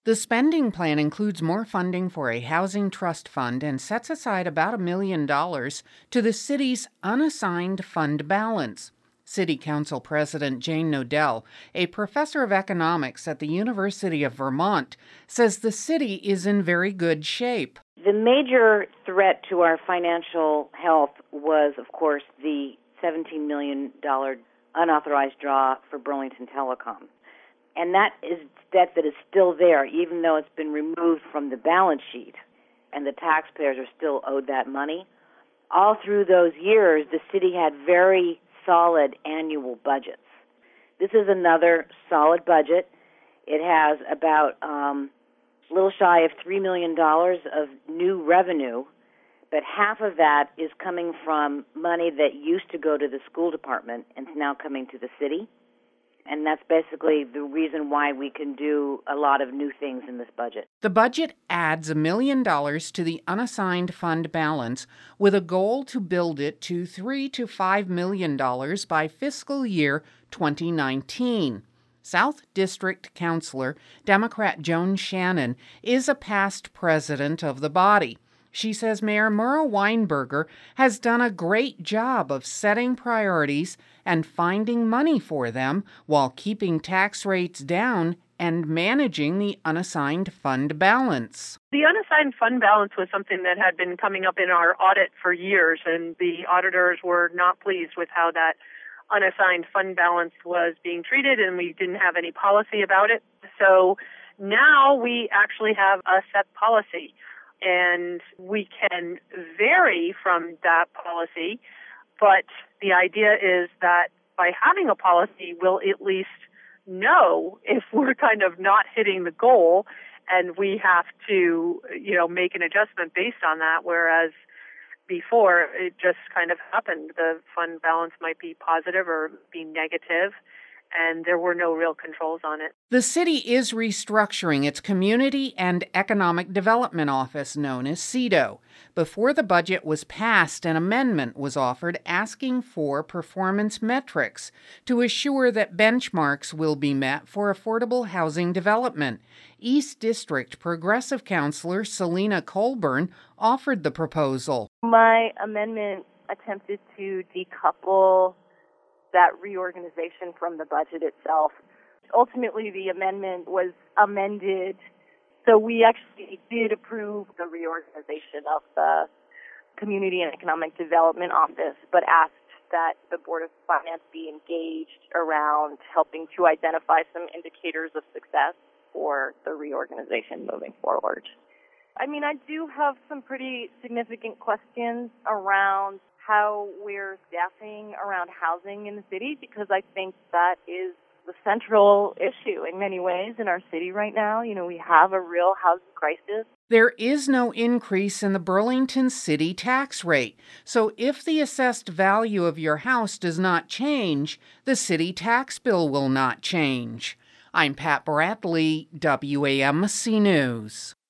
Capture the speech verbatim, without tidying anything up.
The spending plan includes more funding for a housing trust fund and sets aside about a million dollars to the city's unassigned fund balance. City Council President Jane Nodell, a professor of economics at the University of Vermont, says the city is in very good shape. The major threat to our financial health was, of course, the seventeen million dollars unauthorized draw for Burlington Telecom. And that is debt that is still there, even though it's been removed from the balance sheet, and the taxpayers are still owed that money. All through those years, the city had very solid annual budgets. This is another solid budget. It has about um, a little shy of three million dollars of new revenue, but half of that is coming from money that used to go to the school department and is now coming to the city. And that's basically the reason why we can do a lot of new things in this budget. The budget adds a million dollars to the unassigned fund balance with a goal to build it to three to five million dollars by fiscal year twenty nineteen. South District Councilor, Democrat Joan Shannon, is a past president of the body. She says Mayor Murrah Weinberger has done a great job of setting priorities and finding money for them while keeping tax rates down and managing the unassigned fund balance. The unassigned fund balance was something that had been coming up in our audit for years, and the auditors were not pleased with how that unassigned fund balance was being treated, and we didn't have any policy about it. So now we actually have a set policy. And we can vary from that policy, but the idea is that by having a policy, we'll at least know if we're kind of not hitting the goal, and we have to, you know, make an adjustment based on that, whereas before it just kind of happened. The fund balance might be positive or be negative, and there were no real controls on it. The city is restructuring its Community and Economic Development Office, known as C E D O. Before the budget was passed, an amendment was offered asking for performance metrics to assure that benchmarks will be met for affordable housing development. East District Progressive Councilor Selena Colburn offered the proposal. My amendment attempted to decouple that reorganization from the budget itself. Ultimately, the amendment was amended, so we actually did approve the reorganization of the Community and Economic Development Office, but asked that the Board of Finance be engaged around helping to identify some indicators of success for the reorganization moving forward. I mean, I do have some pretty significant questions around how we're staffing around housing in the city, because I think that is the central issue in many ways in our city right now. You know, we have a real housing crisis. There is no increase in the Burlington City tax rate, so if the assessed value of your house does not change, the city tax bill will not change. I'm Pat Bradley, W A M C News.